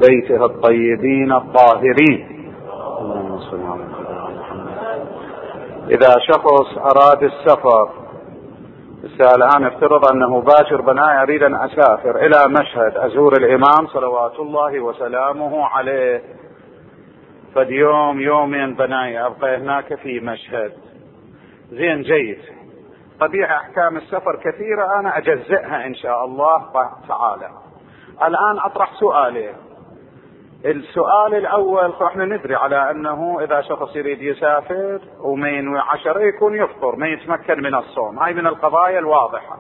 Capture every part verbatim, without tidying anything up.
بيته الطيبين الطاهرين. اللهم صل على محمد. إذا شخص أراد السفر، الآن افترض أنه باكر بناي أريد أن أسافر إلى مشهد أزور الإمام صلوات الله وسلامه عليه، فاليوم يومين بناي أبقى هناك في مشهد. زين جيد، طبيعة أحكام السفر كثيرة أنا أجزئها إن شاء الله تعالى. الآن أطرح سؤالين. السؤال الأول، احنا ندري على أنه إذا شخص يريد يسافر وما ينوي عشرة يكون يفطر، ما يتمكن من الصوم، هاي من القضايا الواضحة.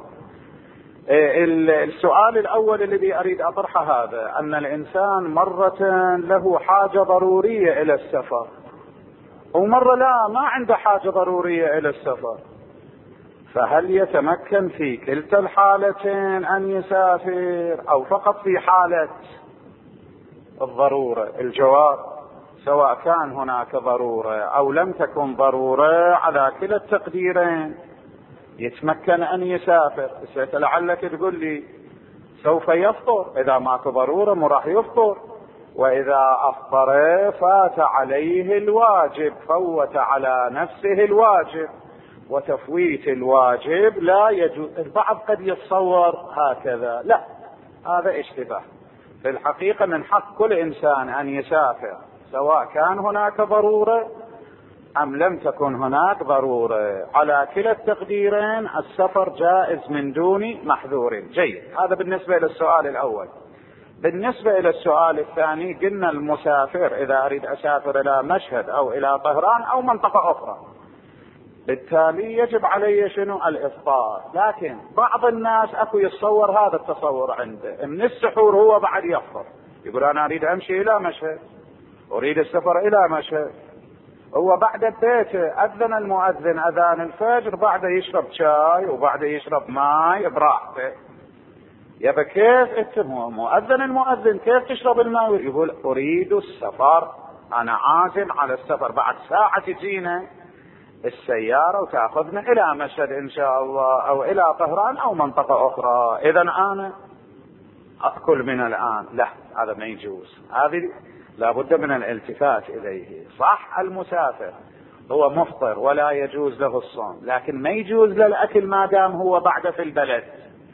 السؤال الأول الذي أريد أطرحه هذا، أن الإنسان مرة له حاجة ضرورية إلى السفر، ومرة لا، ما عنده حاجة ضرورية إلى السفر، فهل يتمكن في كلتا الحالتين أن يسافر أو فقط في حالة الضرورة؟ الجواب، سواء كان هناك ضرورة أو لم تكن ضرورة، على كلا التقديرين يتمكن أن يسافر. لعلك تقول لي سوف يفطر، إذا ماكو ضرورة مو راح يفطر، وإذا أفطر فات عليه الواجب، فوت على نفسه الواجب، وتفويت الواجب لا يجوز. البعض قد يتصور هكذا، لا، هذا اشتباه. في الحقيقة من حق كل إنسان أن يسافر، سواء كان هناك ضرورة أم لم تكن هناك ضرورة، على كلا التقديرين السفر جائز من دون محذور. جيد، هذا بالنسبة للسؤال الأول. بالنسبة إلى السؤال الثاني، قلنا المسافر إذا أريد أسافر إلى مشهد أو إلى طهران أو منطقة أخرى، بالتالي يجب علي شنو؟ الإفطار. لكن بعض الناس أكو يتصور هذا التصور عنده، من السحور هو بعد يفطر، يقول أنا أريد أمشي إلى مشهد، أريد السفر إلى مشهد، هو بعد بيته أذن المؤذن أذان الفجر، بعده يشرب شاي وبعده يشرب ماء براحته. يبقى كيف انت مؤذن المؤذن كيف تشرب الماء؟ يقول أريد السفر، أنا عازم على السفر، بعد ساعة تجينا السيارة وتأخذنا إلى مشهد إن شاء الله، أو إلى طهران أو منطقة أخرى، إذا أنا أأكل من الآن. لا، هذا ما يجوز، هذه لابد من الالتفات إليه. صح، المسافر هو مفطر ولا يجوز له الصوم، لكن ما يجوز للأكل ما دام هو بعد في البلد.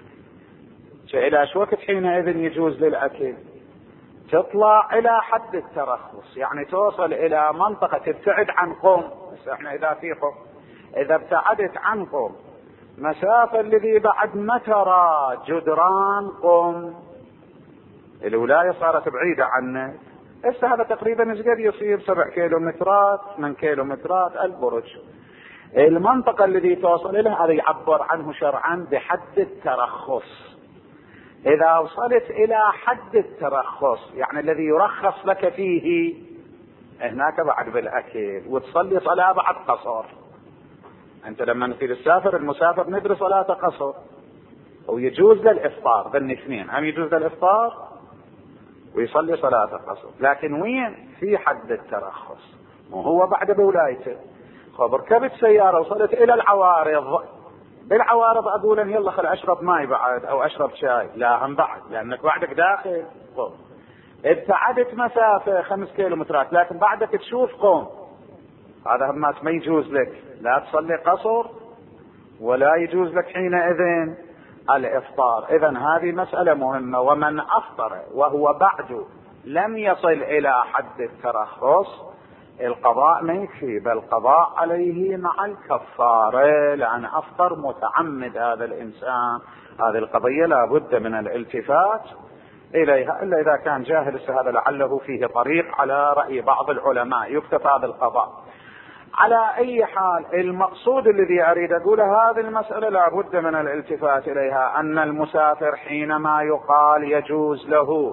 إلى شو وقت حينئذ يجوز للأكل؟ تطلع إلى حد الترخص، يعني توصل إلى منطقة تبتعد عن قم. بس احنا إذا في قم، إذا ابتعدت عن قم مسافة الذي بعد مترى جدران قم، الولاية صارت بعيدة عنه، هسه هذا تقريبا ايش قد يصير؟ سبع كيلومترات، من كيلومترات البرج. المنطقة الذي توصل إليه هذا يعبر عنه شرعا بحد الترخص. إذا وصلت إلى حد الترخص، يعني الذي يرخص لك فيه، هناك بعد بالأكل وتصلي صلاة بعد قصر. أنت لما نصير السافر المسافر ندري صلاة قصر، ويجوز للإفطار، ذن اثنين، هم يجوز للإفطار ويصلي صلاة قصر، لكن وين؟ في حد الترخص، وهو بعد بولايته. خبر ركبت سيارة وصلت إلى العوارض، بالعوارض أقول إن يلا خل أشرب ماي بعد أو أشرب شاي، لا، هم بعد، لأنك بعدك داخل قوم. ابتعدت مسافة خمس كيلومترات لكن بعدك تشوف قوم، هذا هم ما يجوز لك، لا تصلي قصر ولا يجوز لك حينئذ الإفطار. إذن هذه مسألة مهمة. ومن أفطر وهو بعد لم يصل إلى حد الترخص، القضاء ما يكفي، بل القضاء عليه مع الكفارة، لأن أفطر متعمد هذا الإنسان. هذه القضية لا بد من الالتفات إليها، إلا إذا كان جاهل. هذا لعله فيه طريق على رأي بعض العلماء يكتفى بالقضاء. على أي حال، المقصود الذي أريد أقوله، هذه المسألة لا بد من الالتفات إليها، أن المسافر حينما يقال يجوز له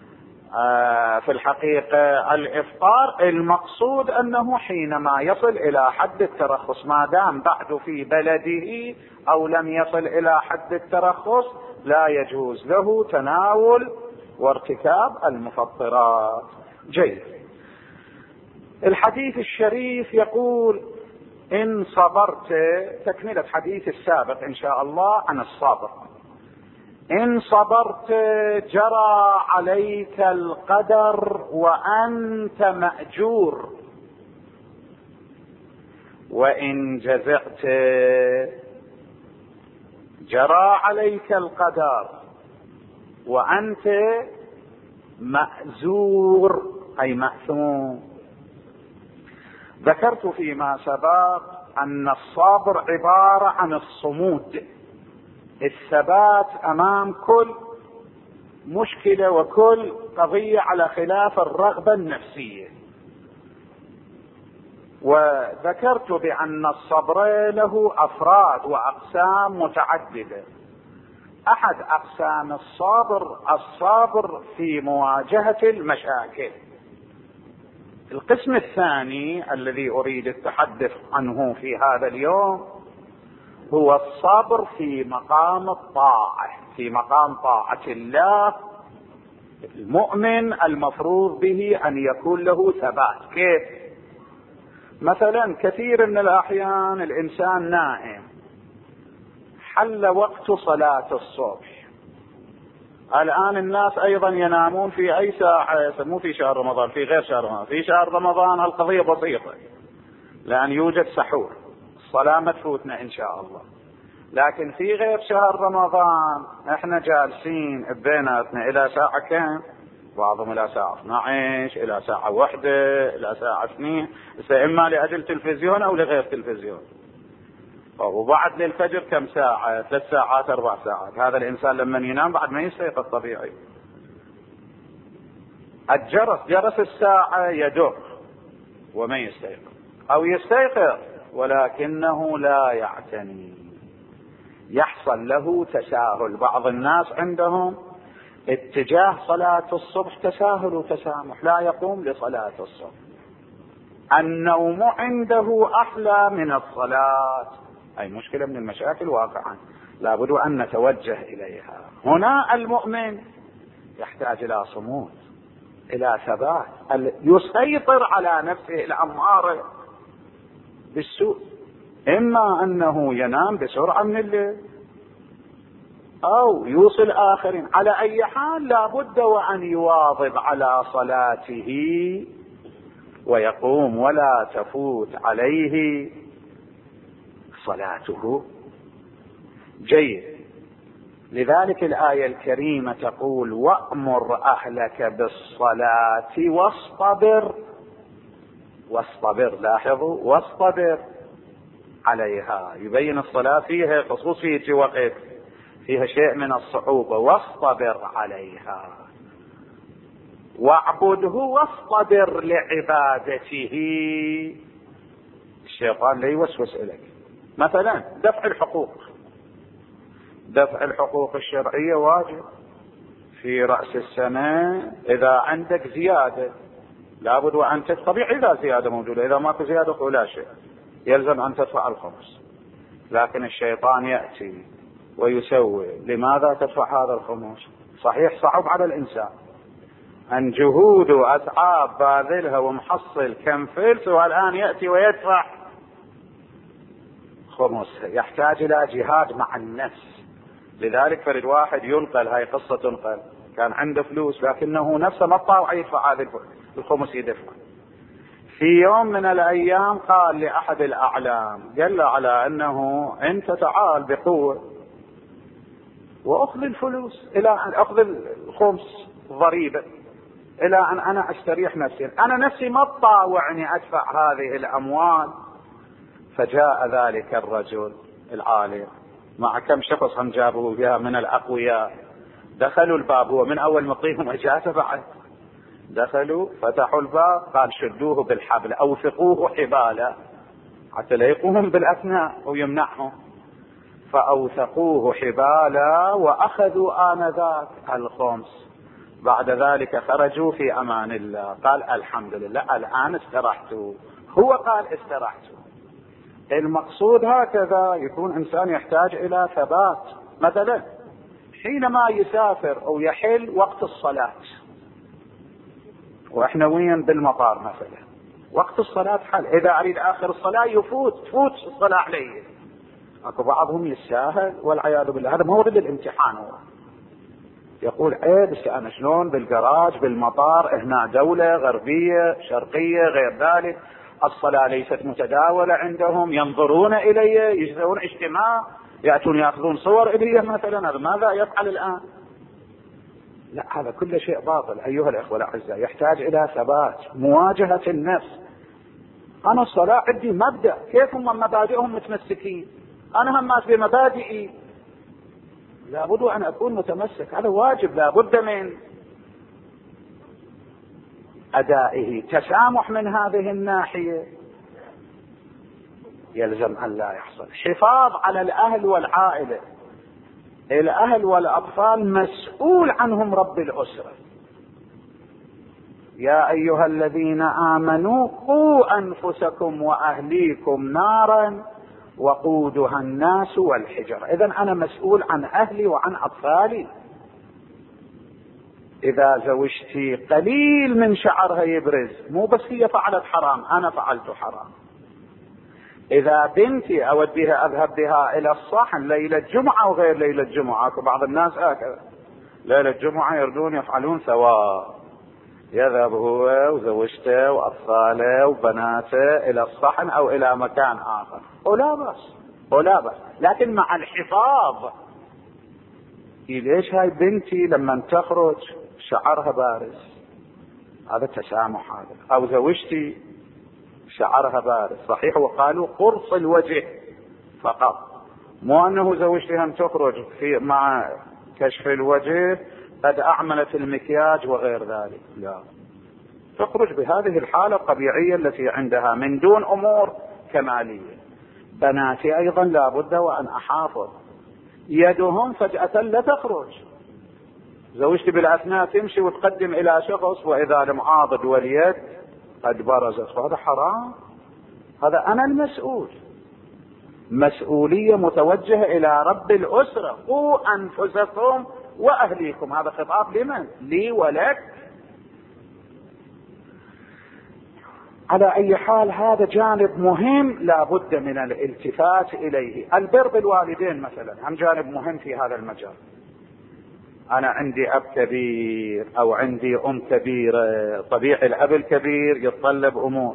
آه في الحقيقة الإفطار، المقصود أنه حينما يصل إلى حد الترخص، ما دام بعد في بلده أو لم يصل إلى حد الترخص، لا يجوز له تناول وارتكاب المفطرات. جيد. الحديث الشريف يقول إن صبرت، تكملة حديث السابق إن شاء الله عن الصبر، إن صبرت جرى عليك القدر وأنت مأجور، وإن جزعت جرى عليك القدر وأنت مأزور أي مأثوم. ذكرت فيما سبق أن الصبر عبارة عن الصمود، الثبات أمام كل مشكلة وكل قضية على خلاف الرغبة النفسية. وذكرت بأن الصبر له أفراد وأقسام متعددة. أحد أقسام الصبر الصبر في مواجهة المشاكل. القسم الثاني الذي أريد التحدث عنه في هذا اليوم هو الصبر في مقام الطاعة، في مقام طاعة الله. المؤمن المفروض به أن يكون له ثبات. كيف؟ مثلا كثير من الأحيان الإنسان نائم، حل وقت صلاة الصبح. الآن الناس أيضا ينامون في أي ساعة، مو في شهر رمضان، في غير شهر رمضان. في شهر رمضان القضية بسيطة لأن يوجد سحور، الصلاة ما تفوتنا إن شاء الله. لكن في غير شهر رمضان احنا جالسين بيناتنا إلى ساعة كم؟ بعضهم إلى ساعة اثنتي عشرة، إلى ساعة واحدة، إلى ساعة اثنين، إما لأجل تلفزيون أو لغير تلفزيون. وبعد للفجر كم ساعة؟ ثلاث ساعات أربع ساعات. هذا الإنسان لما ينام بعد ما يستيقظ طبيعي. الجرس جرس الساعة يدق وما يستيقظ، أو يستيقظ ولكنه لا يعتني، يحصل له تساهل. بعض الناس عندهم اتجاه صلاة الصبح تساهل وتسامح، لا يقوم لصلاة الصبح. النوم عنده أحلى من الصلاة. أي مشكلة من المشاكل واقعا لابد أن نتوجه إليها. هنا المؤمن يحتاج إلى صمود، إلى ثبات، يسيطر على نفسه الأمارة بالسوء. إما أنه ينام بسرعة من الليل أو يوصل آخرين. على أي حال لابد وأن يواظب على صلاته ويقوم ولا تفوت عليه صلاته. جيد. لذلك الآية الكريمة تقول وأمر أهلك بالصلاة واصطبر. واصطبر، لاحظوا، واصطبر عليها. يبين الصلاة فيها خصوصية وقت، فيها شيء من الصعوبة. واصطبر عليها، واعبده واصطبر لعبادته. الشيطان لا يوسوس إليك. مثلا دفع الحقوق، دفع الحقوق الشرعية واجب. في رأس السنة إذا عندك زيادة لابد وأن تدفع. طبيعي إذا زيادة موجودة، إذا ماكو زيادة فلا شيء، يلزم أن تدفع الخمس. لكن الشيطان يأتي ويسوي لماذا تدفع هذا الخمس؟ صحيح صعب على الإنسان أن جهود وأتعاب باذلها ومحصل كم فلس والآن يأتي ويدفع خمس. يحتاج إلى جهاد مع النفس. لذلك فرد واحد ينقل، هاي قصة تنقل، كان عنده فلوس لكنه نفسه ما طاوع يدفع هذه الخمس يدفع. في يوم من الأيام قال لأحد الأعلام، قال له على أنه أنت تعال بقوة وأخذ الفلوس إلى أن أخذ الخمس ضريبة إلى أن أنا أستريح نفسي، أنا نفسي ما تطاوعني أدفع هذه الأموال. فجاء ذلك الرجل العالم مع كم شخص هم جابوا بها من الأقوياء، دخلوا الباب، هو من أول مقيم وجاء بعد، دخلوا فتحوا الباب، قال شدوه بالحبل، أوثقوه حبالا حتى لا يقوم بالأثناء ويمنعهم. فأوثقوه حبالا وأخذوا آنذاك الخمس. بعد ذلك خرجوا في أمان الله. قال الحمد لله الآن استرحتوا. هو قال استرحتوا. المقصود هكذا يكون إنسان يحتاج إلى ثبات. مثلا حينما يسافر أو يحل وقت الصلاة، وإحنا وين بالمطار مثلا، وقت الصلاة حل، إذا أريد آخر الصلاة يفوت تفوت الصلاة عليه. أكو بعضهم يساهل والعياذ بالله، هذا مورد الامتحان. هو يقول عيب أنا شلون بالجراج بالمطار هنا دولة غربية شرقية غير ذلك، الصلاة ليست متداولة عندهم، ينظرون إلي، يجلسون اجتماع يأتون يأخذون صور إلي مثلا، ماذا يفعل الآن؟ لا، هذا كل شيء باطل أيها الأخوة الأعزاء، يحتاج إلى ثبات، مواجهة النفس. أنا الصلاة عندي مبدأ، كيف هم مبادئهم متمسكين؟ أنا همات بمبادئي، لابد أن أكون متمسك، هذا واجب لابد من أدائه. تسامح من هذه الناحية يلزم أن لا يحصل. حفاظ على الأهل والعائلة، الأهل والأطفال مسؤول عنهم رب الأسرة. يا أيها الذين آمنوا قوا أنفسكم وأهليكم نارا وقودها الناس والحجر. إذن أنا مسؤول عن أهلي وعن أطفالي. إذا زوجتي قليل من شعرها يبرز، مو بس هي فعلت حرام، أنا فعلت حرام. إذا بنتي أوديها أذهب بها إلى الصحن ليلة جمعة وغير ليلة جمعة، وبعض الناس هكذا ليلة جمعة يردون يفعلون سواء، يذهب هو وزوجته وأطفاله وبناته إلى الصحن أو إلى مكان آخر، ولا بس ولا بس، لكن مع الحفاظ. ليش هاي بنتي لما تخرج شعرها بارز، هذا تسامح هذا. أو زوجتي شعرها بارز، صحيح وقالوا قرص الوجه فقط، مو أنه زوجتي هم تخرج في مع كشف الوجه قد أعملت المكياج وغير ذلك، لا، تخرج بهذه الحالة الطبيعية التي عندها من دون أمور كمالية. بناتي أيضا لا بد وأن أحافظ، يدهم فجأة لا تخرج، زوجتي بالأثناء تمشي وتقدم إلى شخص وإذا لم عاضد واليد قد برزت، هذا حرام، هذا أنا المسؤول. مسؤولية متوجهة إلى رب الأسرة، قوا أنفسكم وأهليكم، هذا خطاب لمن؟ لي ولك. على أي حال هذا جانب مهم لا بد من الالتفات إليه. البر بالوالدين مثلا هم جانب مهم في هذا المجال. أنا عندي أب كبير أو عندي أم كبيرة، طبيعي الأب الكبير يتطلب أمور،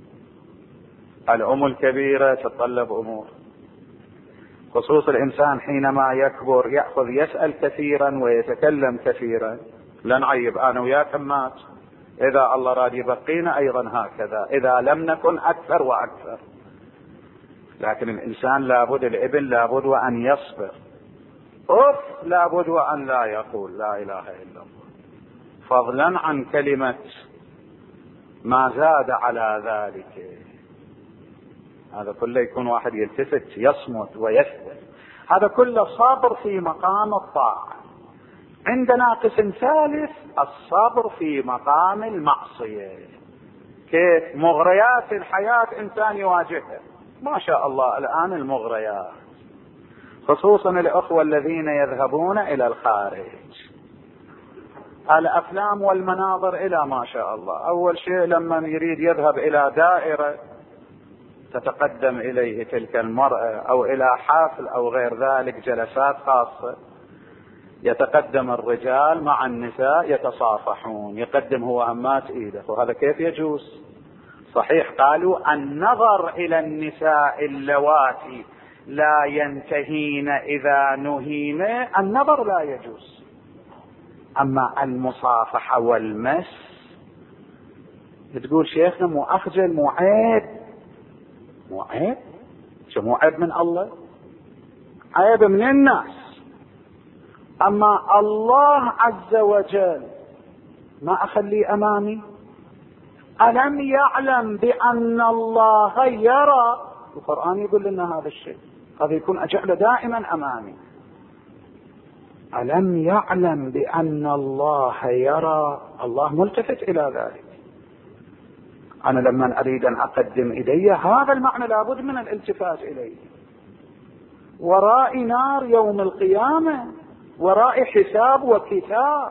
الأم الكبيرة تتطلب أمور، خصوص الإنسان حينما يكبر يأخذ يسأل كثيرا ويتكلم كثيرا. لا نعيب، أنا وياك مات، إذا الله راد يبقينا أيضا هكذا، إذا لم نكن أكثر وأكثر. لكن الإنسان لابد، الابن لابد وأن يصبر، أف لابد وأن لا يقول لا إله إلا الله، فضلا عن كلمة ما زاد على ذلك. هذا كله يكون واحد يلتفت يصمت ويثبت، هذا كله صبر في مقام الطاعة. عندنا قسم ثالث، الصبر في مقام المعصية. كيف؟ مغريات الحياة إنسان يواجهها، ما شاء الله الآن المغريات، خصوصا الأخوة الذين يذهبون إلى الخارج، الأفلام والمناظر إلى ما شاء الله. أول شيء لما يريد يذهب إلى دائرة تتقدم إليه تلك المرأة أو إلى حافل أو غير ذلك جلسات خاصة، يتقدم الرجال مع النساء يتصافحون، يقدم هو همات إيده، وهذا كيف يجوز؟ صحيح قالوا النظر إلى النساء اللواتي لا ينتهين إذا نهين، النظر لا يجوز. أما المصافحة والمس، تقول شيخنا مو أخجل، مو عيب، مو عيب، شو مو عيب من الله؟ عيب من الناس. أما الله عز وجل ما أخليه أمامي؟ ألم يعلم بأن الله يرى؟ القرآن يقول لنا هذا الشيء، هذا يكون أجعل دائما أمامي. ألم يعلم بأن الله يرى؟ الله ملتفت إلى ذلك. أنا لما أريد أن أقدم إلي هذا المعنى لابد من الالتفات إليه. ورائي نار يوم القيامة، ورائي حساب وكتاب،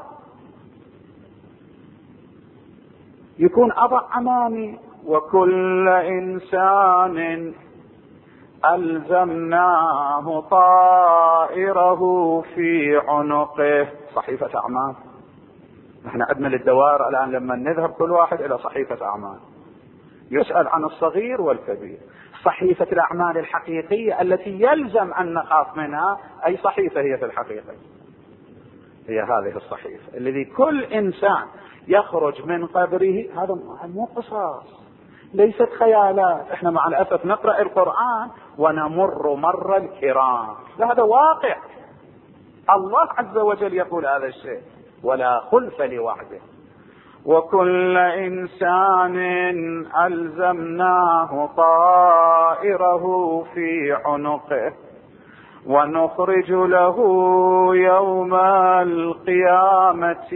يكون أضع أمامي. وكل إنسان ألزمناه طائره في عنقه. صحيفة أعمال. نحن عندنا للدوائر الآن لما نذهب كل واحد إلى صحيفة أعمال يسأل عن الصغير والكبير. صحيفة الأعمال الحقيقية التي يلزم أن نخاف منها أي صحيفة هي في الحقيقة؟ هي هذه الصحيفة الذي كل إنسان يخرج من قبره. هذا مو قصص، ليست خيالات. احنا مع الأسف نقرأ القرآن ونمر مر الكرام، هذا واقع. الله عز وجل يقول هذا الشيء ولا خلف لوعده. وكل إنسان ألزمناه طائره في عنقه ونخرج له يوم القيامة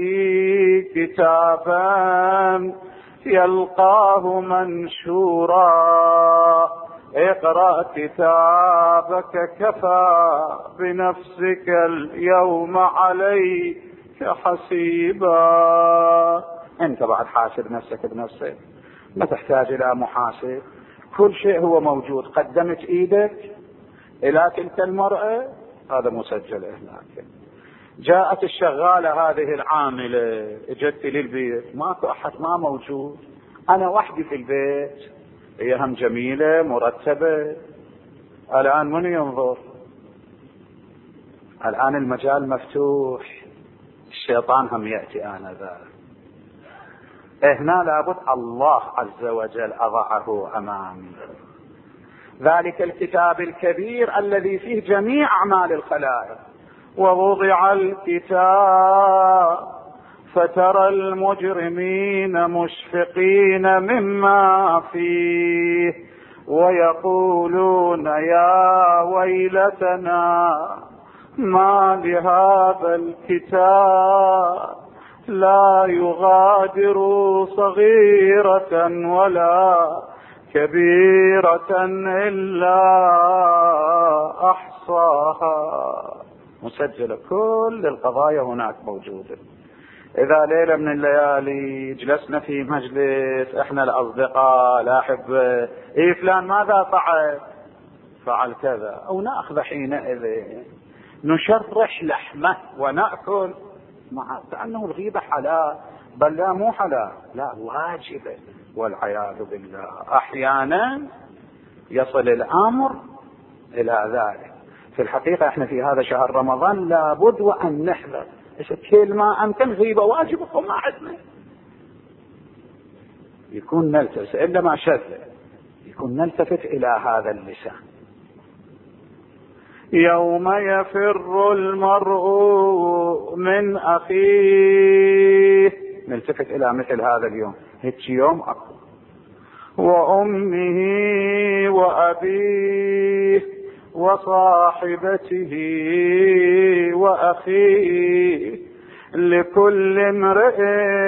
كتابا يلقاه منشورا اقرأ كتابك كفى بنفسك اليوم عليك حسيبا. انت بعد حاسب نفسك بنفسك، ما تحتاج الى محاسب. كل شيء هو موجود. قدمت ايدك الى تلك المرأة هذا مسجل هناك. جاءت الشغالة هذه العاملة اجت للبيت ماكو احد، ما موجود، انا وحدي في البيت، هي هم جميلة مرتبة. الان من ينظر؟ الان المجال مفتوح، الشيطان هم يأتي آنذاك. هنا لابد الله عز وجل أضعه أمامي. ذلك الكتاب الكبير الذي فيه جميع أعمال الخلائق. ووضع الكتاب فترى المجرمين مشفقين مما فيه ويقولون يا ويلتنا ما لهذا الكتاب لا يغادر صغيرة ولا كبيرة إلا أحصاها. مسجلة كل القضايا هناك موجودة. إذا ليلة من الليالي جلسنا في مجلس إحنا الأصدقاء لا أحبه، إيه فلان ماذا فعل؟ فعل كذا، أو نأخذ حينئذ نشرح لحمه ونأكل مع كأنه الغيبة حلال، بل لا مو حلال، لا واجبة والعياذ بالله. أحيانا يصل الأمر إلى ذلك. في الحقيقة احنا في هذا شهر رمضان لابد وأن نحذر. كل ما أمكن غيبة واجبة وما عدنا يكون نلتفت، إلا ما شذ يكون نلتفت إلى هذا اللسان. يوم يفر المرء من أخيه، نلتفت إلى مثل هذا اليوم، هيك يوم أكو، وأمه وأبيه وصاحبته وأخيه لكل امرئ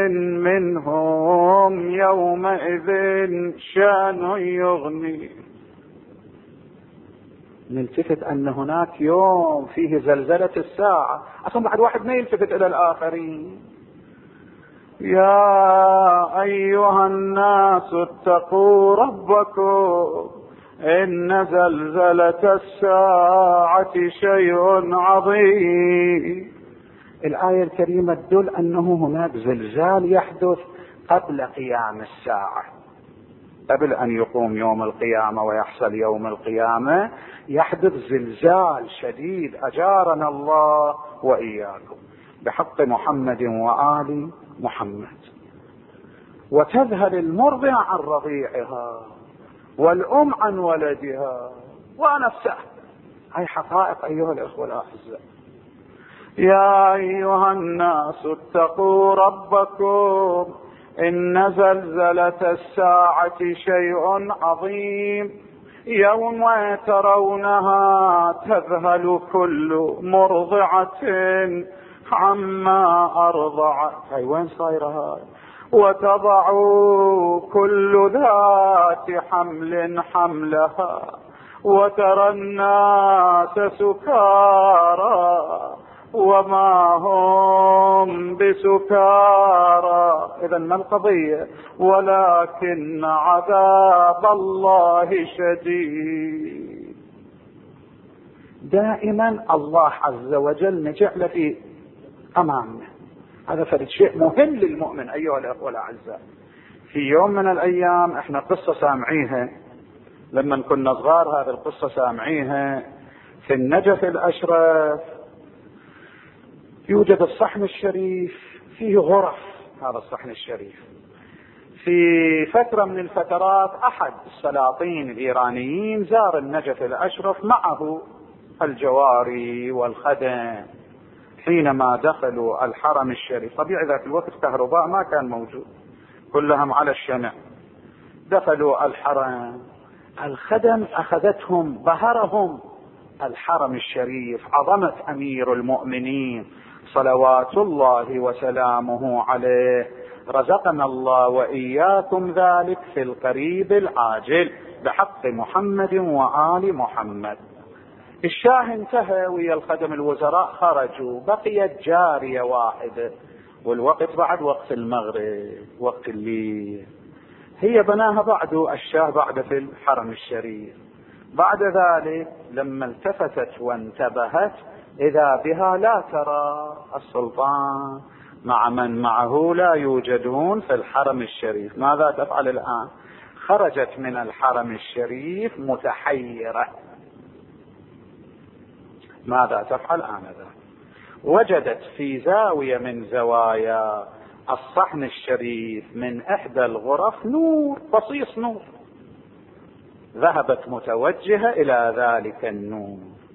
منهم يومئذ شأن يغني. نلتفت أن هناك يوم فيه زلزلة الساعة، أصلا بعد واحد ما يلتفت إلى الآخرين. يا أيها الناس اتقوا ربكم إن زلزلة الساعة شيء عظيم. الآية الكريمة تدل أنه هناك زلزال يحدث قبل قيام الساعة، قبل أن يقوم يوم القيامة ويحصل يوم القيامة يحدث زلزال شديد، أجارنا الله وإياكم بحق محمد وآل محمد. وتذهل المرضع عن رضيعها والأم عن ولدها ونفسها. هاي حقائق أيها الأخوة الأعزاء. يا أيها الناس اتقوا ربكم إن زلزلة الساعة شيء عظيم يوم ترونها تذهل كل مرضعة عما أرضعت. هاي وين صايرة هاي؟ وتضع كل ذات حمل حملها وترى الناس سكارى وما هم بسكارى. إذا ما القضية؟ ولكن عذاب الله شديد. دائما الله عز وجل نجعل في أمامنا. هذا فرد شيء مهم للمؤمن أيها الأخوة الأعزاء. في يوم من الأيام احنا قصة سامعيها لما كنا صغار، هذه القصة سامعيها في النجف الأشرف يوجد الصحن الشريف فيه غرف. هذا الصحن الشريف في فترة من الفترات أحد السلاطين الإيرانيين زار النجف الأشرف معه الجواري والخدم. حينما دخلوا الحرم الشريف، طبيعي ذاك الوقت كهرباء ما كان موجود، كلهم على الشمع، دخلوا الحرم، الخدم أخذتهم بهرهم الحرم الشريف، عظمة أمير المؤمنين صلوات الله وسلامه عليه. رزقنا الله وإياكم ذلك في القريب العاجل بحق محمد وآل محمد. الشاه انتهى ويا الخدم الوزراء خرجوا، بقيت جارية واحدة، والوقت بعد وقت المغرب وقت الليل، هي بناها بعد الشاه بعد في الحرم الشريف. بعد ذلك لما التفتت وانتبهت إذا بها لا ترى السلطان مع من معه لا يوجدون في الحرم الشريف. ماذا تفعل الآن؟ خرجت من الحرم الشريف متحيرة، ماذا تفعل آنذاك؟ وجدت في زاوية من زوايا الصحن الشريف من إحدى الغرف نور، بصيص نور، ذهبت متوجهة إلى ذلك النور،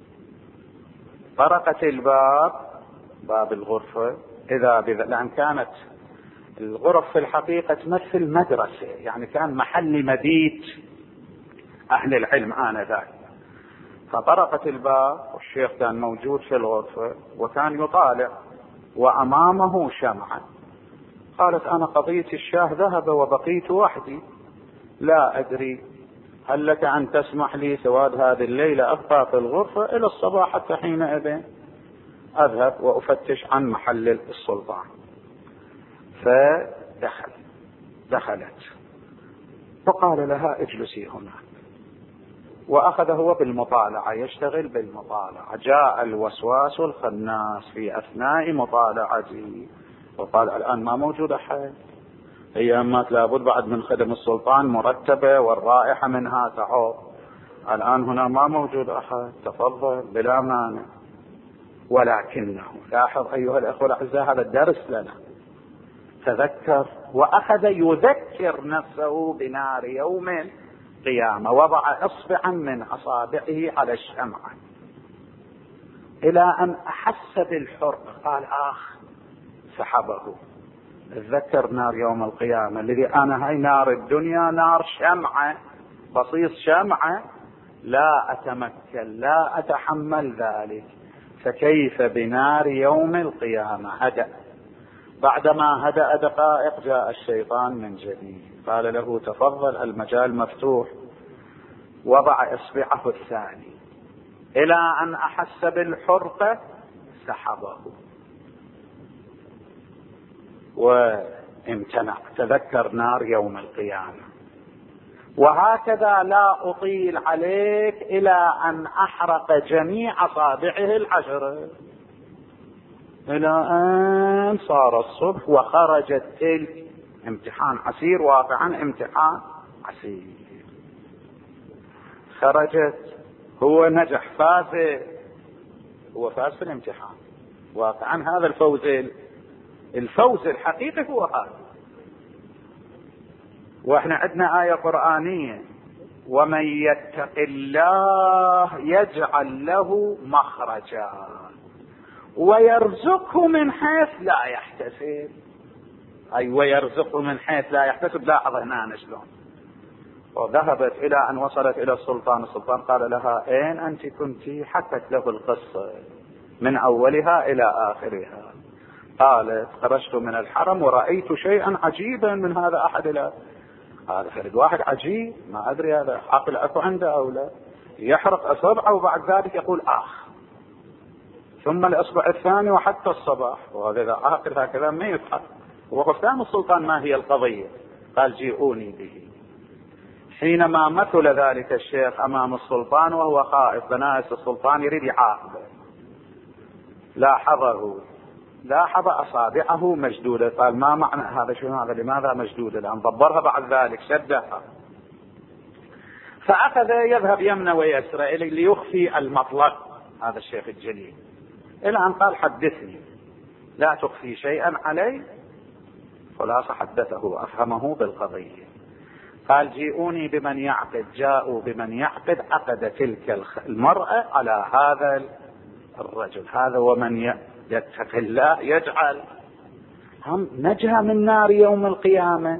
طرقت الباب، باب الغرفة، إذا بذ... لأن كانت الغرف في الحقيقة تمثل مدرسة، يعني كان محل مبيت أهل العلم آنذاك. فطرقت الباب والشيخ كان موجود في الغرفة وكان يطالع وأمامه شمعة. قالت أنا قضية الشاه ذهب وبقيت وحدي، لا أدري، هل لك أن تسمح لي سواد هذه الليلة أبقى في الغرفة إلى الصباح حتى حينئذ أذهب وأفتش عن محل السلطان. فدخل دخلت وقال لها اجلسي هنا، وأخذ هو بالمطالعة، يشتغل بالمطالعة. جاء الوسواس الخناس في أثناء مطالعته وقال الآن ما موجود أحد، هي أمات لابد بعد من خدم السلطان مرتبة والرائحة منها تعود، الآن هنا ما موجود أحد، تفضل بلا مانع. ولكنه لاحظ أيها الأخوة الأعزاء هذا الدرس لنا، تذكر وأخذ يذكر نفسه بنار يوم القيامة، وضع إصبعا من أصابعه على الشمعة إلى أن أحس بالحرق، قال آخ، سحبه. تذكر نار يوم القيامة الذي أنا هاي نار الدنيا نار شمعة، بصيص شمعة، لا أتمكن لا أتحمل ذلك، فكيف بنار يوم القيامة؟ هدأ. بعدما هدأ دقائق جاء الشيطان من جديد، قال له تفضل المجال مفتوح، وضع إصبعه الثاني إلى أن أحس بالحرقة سحبه وامتنع. تذكر نار يوم القيامة. وهكذا لا أطيل عليك إلى أن أحرق جميع أصابعه العشرة، إلى أن صار الصبح وخرجت تلك. امتحان عسير، واقعا امتحان عسير. خرجت، هو نجح، فاز، هو فاز في الامتحان، واقعا هذا الفوز الفوز الحقيقي هو هذا. واحنا عندنا آية قرآنية ومن يتق الله يجعل له مخرجا ويرزقه من حيث لا يحتسب. أي ويرزقه من حيث لا يحتسب، لاحظ هنا شلون. وذهبت إلى أن وصلت إلى السلطان، السلطان قال لها أين أنت كنت؟ حكت له القصة من أولها إلى آخرها. قالت خرجت من الحرم ورأيت شيئا عجيبا من هذا أحد لا. قال فرد واحد عجيب، ما أدري هذا عقل أكو عنده أو لا، يحرق أصبعه وبعد ذلك يقول آخ، ثم الأصبع الثاني وحتى الصباح، وهذا آخر هكذا ما يفعل. وقفتان السلطان ما هي القضية؟ قال جيئوني به. حينما مثل ذلك الشيخ أمام السلطان وهو خائف بنائس السلطان يريد يعاقبه، لاحظه لاحظ أصابعه مشدودة، قال ما معنى هذا؟ شنو هذا؟ لماذا مشدودة؟ الآن ضبرها بعد ذلك شدها، فأخذ يذهب يمنى ويسرى ليخفي المطلق هذا الشيخ الجليل. الآن قال حدثني، لا تخفي شيئا علي. خلاص حدثه أفهمه بالقضية. قال جيئوني بمن يعقد، جاءوا بمن يعقد، عقد تلك المرأة على هذا الرجل هذا، ومن يتق الله يجعل هم نجا من نار يوم القيامة.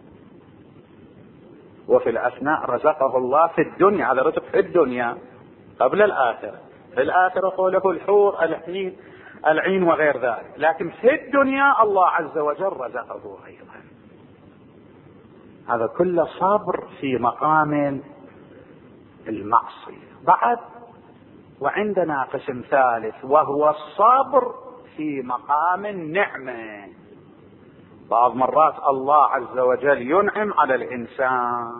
وفي الأثناء رزقه الله في الدنيا، هذا رزق في الدنيا قبل الآخرة. في الآخرة قوله الحور العين العين وغير ذلك، لكن في الدنيا الله عز وجل رزقه أيضا. هذا كله صبر في مقام المعصية. بعد وعندنا قسم ثالث وهو الصبر في مقام النعمة. بعض مرات الله عز وجل ينعم على الإنسان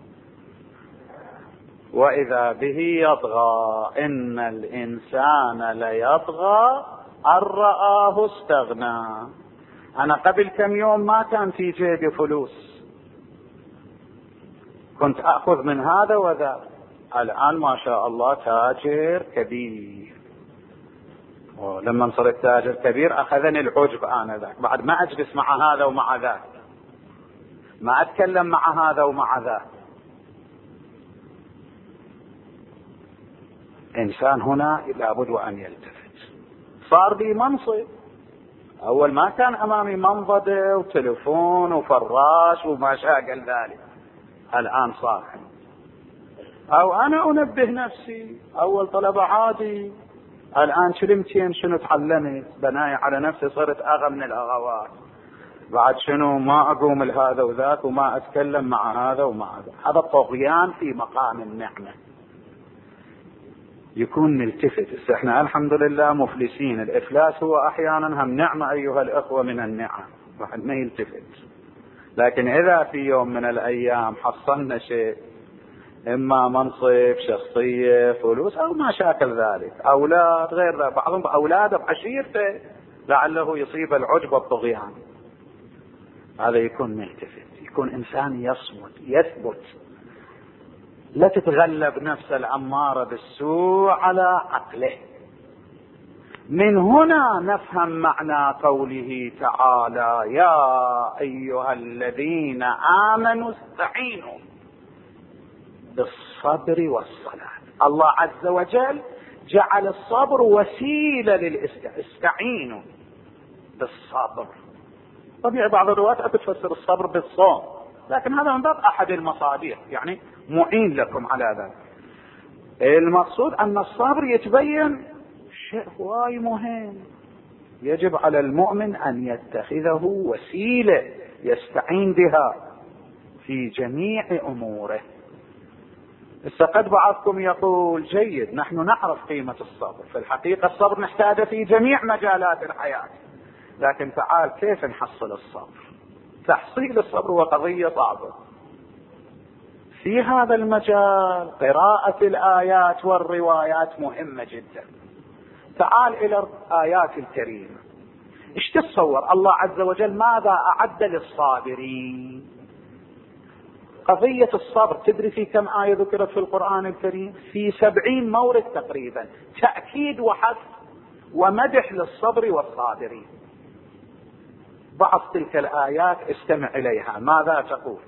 وإذا به يطغى، إن الإنسان ليطغى أن رآه استغنى. أنا قبل كم يوم ما كان في جيبي فلوس، كنت أخذ من هذا وذا، الآن ما شاء الله تاجر كبير. ولما صرت تاجر كبير أخذني العجب أنا ذاك، بعد ما أجلس مع هذا ومع ذاك، ما أتكلم مع هذا ومع ذاك. إنسان هنا لابد وأن يلتفت. صار بي منصب، أول ما كان أمامي منضدة وتلفون وفراش وما شاكل ذلك، الآن صار. أو أنا أنبه نفسي، أول طلبة عادي، الآن كلمتين شنو تعلمت بناي على نفسي، صرت أغى من الأغوات. بعد شنو ما أقوم لهذا وذاك وما أتكلم مع هذا ومع هذا. هذا الطغيان في مقام النعمة. يكون نلتفت. احنا الحمد لله مفلسين، الإفلاس هو أحيانا هم نعمة أيها الأخوة من النعم، واحد ما يلتفت. لكن إذا في يوم من الأيام حصلنا شيء، إما منصب، شخصية، فلوس أو ما شاكل ذلك، أولاد غير ذلك، بعضهم أولاده بعشيرته، لعله يصيب العجب والطغيان، هذا يكون ملتفت، يكون إنسان يصمت يثبت، لا تتغلب نفس الأمارة بالسوء على عقله. من هنا نفهم معنى قوله تعالى يا أيها الذين آمنوا استعينوا بالصبر والصلاة. الله عز وجل جعل الصبر وسيلة للاستعينوا بالصبر. طبيعي بعض الروايات تفسر الصبر بالصوم، لكن هذا من باب أحد المصادر، يعني معين لكم على ذلك. المقصود أن الصبر يتبين شيء واي مهم، يجب على المؤمن أن يتخذه وسيلة يستعين بها في جميع أموره. قد بعضكم يقول جيد، نحن نعرف قيمة الصبر، في الحقيقة الصبر نحتاجه في جميع مجالات الحياة، لكن تعال كيف نحصل الصبر؟ تحصيل الصبر هو قضية صعبة. في هذا المجال قراءة الآيات والروايات مهمة جدا. تعال إلى الآيات الكريمة، ايش تتصور الله عز وجل ماذا أعد للصابرين؟ قضية الصبر تدري في كم آية ذكرت في القرآن الكريم؟ في سبعين مورد تقريبا، تأكيد وحث ومدح للصبر والصابرين. بعض تلك الآيات استمع إليها، ماذا تقول؟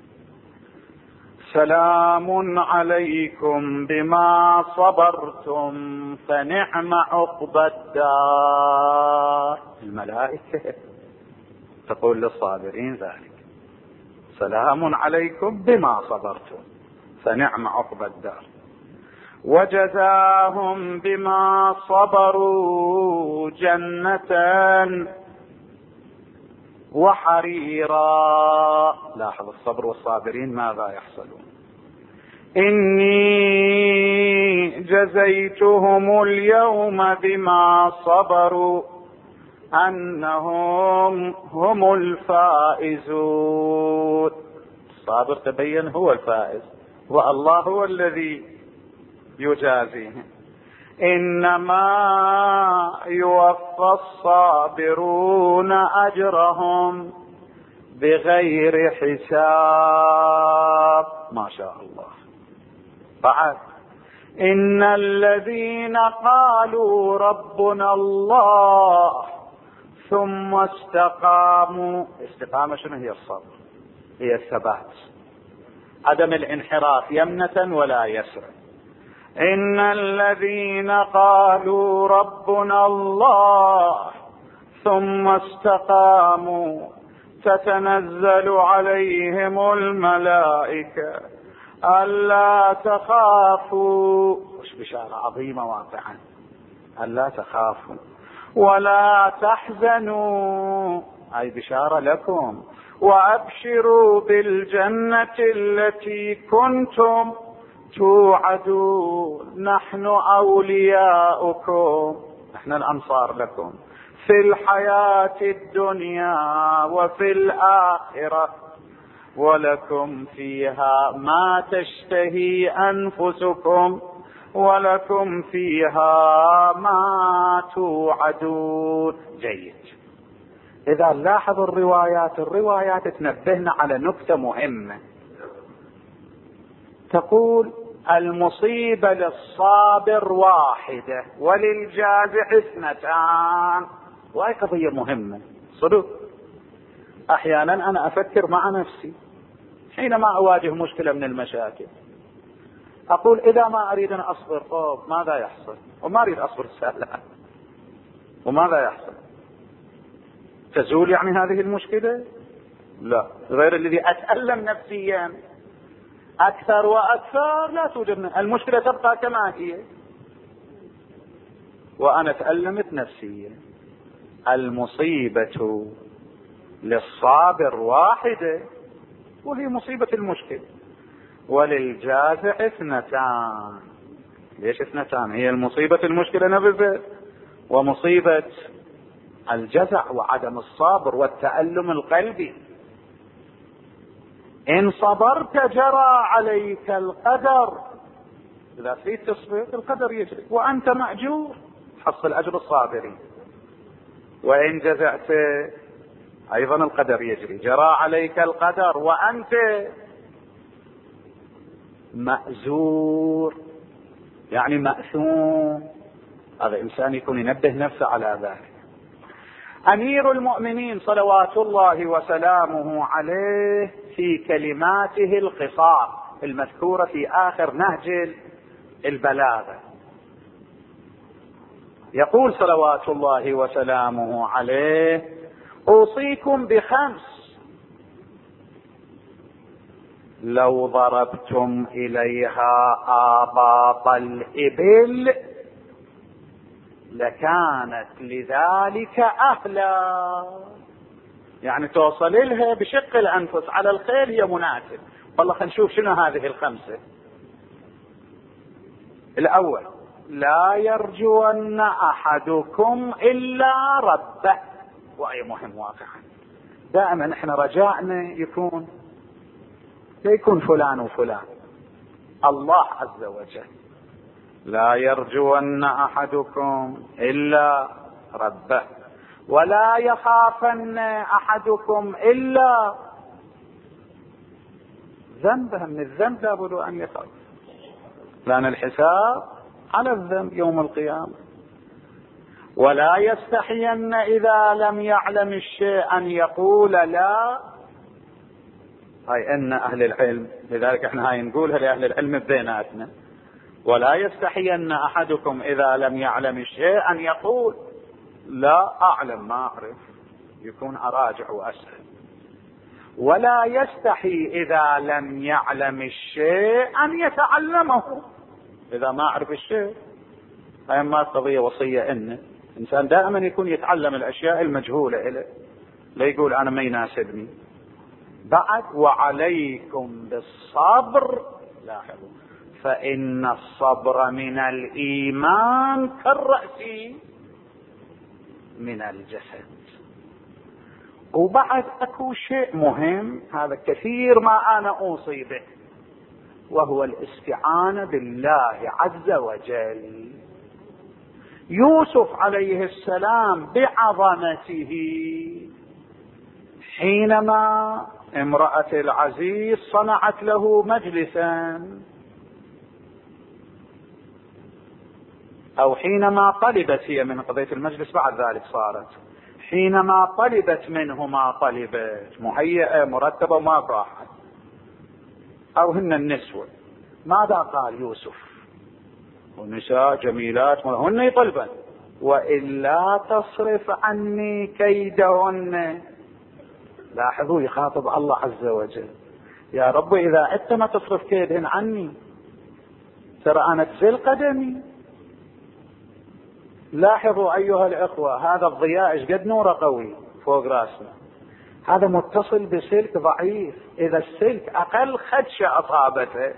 سلام عليكم بما صبرتم فنعم عقبى الدار. الملائكة تقول للصابرين ذلك، سلام عليكم بما صبرتم فنعم عقبى الدار. وجزاهم بما صبروا جنة وحريرا. لاحظ الصبر والصابرين ماذا يحصلون؟ إني جزيتهم اليوم بما صبروا أنهم هم الفائزون. الصابر تبين هو الفائز، والله هو الذي يجازيه. إنما يوفى الصابرون أجرهم بغير حساب. ما شاء الله. بعد إن الذين قالوا ربنا الله ثم استقاموا. استقامة شنو هي؟ الصبر، هي الثبات، عدم الانحراف يمنة ولا يسرا. إن الذين قالوا ربنا الله ثم استقاموا تتنزل عليهم الملائكة ألا تخافوا. وش بشارة عظيمة واقعا. ألا تخافوا ولا تحزنوا، أي بشارة لكم، وأبشروا بالجنة التي كنتم توعدون. نحن أولياؤكم، نحن الأنصار لكم في الحياة الدنيا وفي الآخرة، ولكم فيها ما تشتهي أنفسكم ولكم فيها ما توعدون. جيد. إذا نلاحظ الروايات الروايات تنبهنا على نكتة مهمة، تقول المصيبة للصابر واحدة وللجازع اثنتان. وهي قضية مهمة صدق. أحيانا أنا أفكر مع نفسي حينما أواجه مشكلة من المشاكل، أقول إذا ما أريد أن أصبر طب ماذا يحصل؟ وما أريد أصبر سهلا، وماذا يحصل؟ تزول يعني هذه المشكلة؟ لا، غير الذي أتألم نفسيا أكثر وأكثر لا توجد، المشكلة تبقى كما هي وأنا تألمت نفسيا. المصيبة للصابر واحدة وهي مصيبة المشكلة، وللجازع اثنتان. ليش اثنتان؟ هي المصيبة المشكلة نفسها ومصيبة الجزع وعدم الصبر والتألم القلبي. إن صبرت جرى عليك القدر، إذا تريد تصبر القدر يجري وأنت مأجور، حصل أجر الصابرين. وإن جزعت أيضا القدر يجري، جرى عليك القدر وأنت مأزور يعني مأثوم. هذا إنسان يكون ينبه نفسه على ذلك. أمير المؤمنين صلوات الله وسلامه عليه في كلماته القصار المذكورة في آخر نهج البلاغة يقول صلوات الله وسلامه عليه: أوصيكم بخمس لو ضربتم إليها آباط الإبل لكانت لذلك أهلا. يعني توصل لها بشق الأنفس على الخيل هي مناسب. والله خلينا نشوف شنو هذه الخمسة. الأول: لا يرجون أحدكم إلا ربه. وأي مهم واقعا. دائما احنا رجائنا يكون لا يكون فلان وفلان، الله عز وجل. لا يرجون أحدكم إلا ربه ولا يخافن أحدكم إلا ذنبه. من الذنب لابد أن يخاف، لأن الحساب على الذنب يوم القيامة. ولا يستحين إذا لم يعلم الشيء أن يقول لا. هاي أن أهل العلم، لذلك احنا هاي نقولها لأهل العلم بيناتنا. ولا يستحين أحدكم إذا لم يعلم الشيء أن يقول لا أعلم، ما أعرف، يكون أراجع وأسأل. ولا يستحي إذا لم يعلم الشيء أن يتعلمه. إذا ما أعرف الشيء، هاي ما قضية وصية إن إنسان دائما يكون يتعلم الأشياء المجهولة إليه، لا يقول أنا ما يناسبني. بعد: وعليكم بالصبر، لاحظوا، فإن الصبر من الإيمان كالرأس من الجسد. وبعد اكو شيء مهم، هذا كثير ما انا اوصي به، وهو الاستعانة بالله عز وجل. يوسف عليه السلام بعظمته حينما امرأة العزيز صنعت له مجلسا، او حينما طلبت هي من قضية المجلس بعد ذلك صارت، حينما طلبت منه ما طلبت، مهيئة مرتبة وما راحت، او هن النسوة، ماذا قال يوسف؟ والنساء جميلات هن يطلبن، وإلا تصرف عني كيدهن. لاحظوا يخاطب الله عز وجل، يا رب إذا أنت ما تصرف كيدهن عني ترى أنا تزل قدمي. لاحظوا أيها الأخوة، هذا الضياء ايش قد نوره قوي فوق راسنا، هذا متصل بسلك ضعيف، إذا السلك أقل خدشة أصابته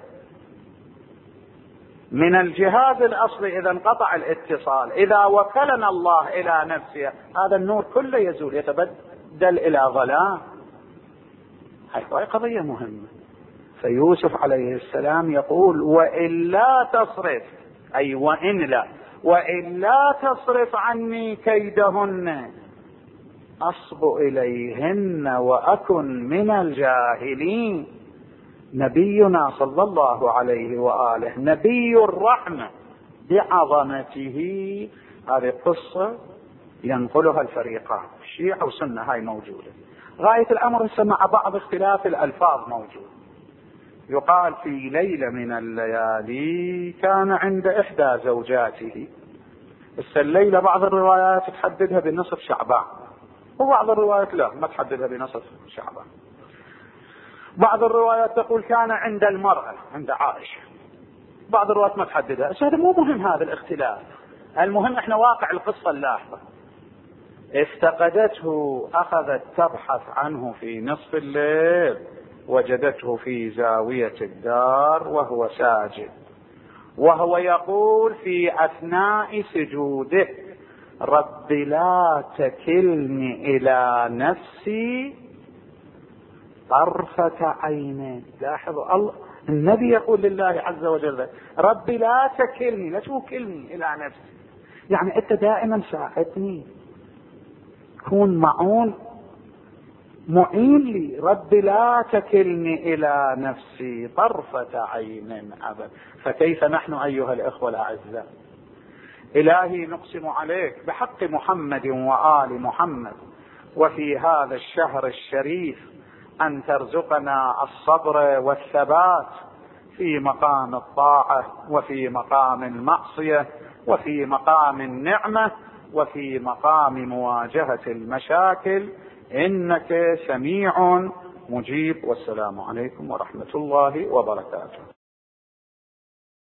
من الجهاز الأصلي، إذا انقطع الاتصال، إذا وكلنا الله إلى نفسه هذا النور كله يزول يتبدل إلى ظلام. هاي قضية مهمة. فيوسف عليه السلام يقول وإلا تصرف، أي وإن لا، وإلا تصرف عني كيدهن أصب إليهن وأكن من الجاهلين. نبينا صلى الله عليه وآله نبي الرحمة بعظمته، هذه قصة ينقلها الفريقان الشيعة وسنة، هاي موجودة. غاية الأمر هسه مع بعض اختلاف الألفاظ موجود. يقال في ليلة من الليالي كان عند إحدى زوجاته، بس الليلة بعض الروايات تحددها بنصف شعبان، وبعض الروايات لا ما تحددها بنصف شعبان. بعض الروايات تقول كان عند المرأة عند عائشة، بعض الروايات ما تحددها. هذا مو مهم هذا الاختلاف، المهم احنا واقع القصة اللاحظة. افتقدته، اخذت تبحث عنه في نصف الليل، وجدته في زاوية الدار وهو ساجد، وهو يقول في اثناء سجوده رب لا تكلني الى نفسي طرفة عين. لاحظوا الله النبي يقول لله عز وجل رب لا تكلني، لا توكلني الى نفسي، يعني انت دائما ساعدني، كون معون معين لي، رب لا تكلني الى نفسي طرفة عين ابدا. فكيف نحن ايها الاخوة الاعزاء؟ الهي نقسم عليك بحق محمد وآل محمد وفي هذا الشهر الشريف أن ترزقنا الصبر والثبات في مقام الطاعة وفي مقام المعصية وفي مقام النعمة وفي مقام مواجهة المشاكل، إنك سميع مجيب. والسلام عليكم ورحمة الله وبركاته.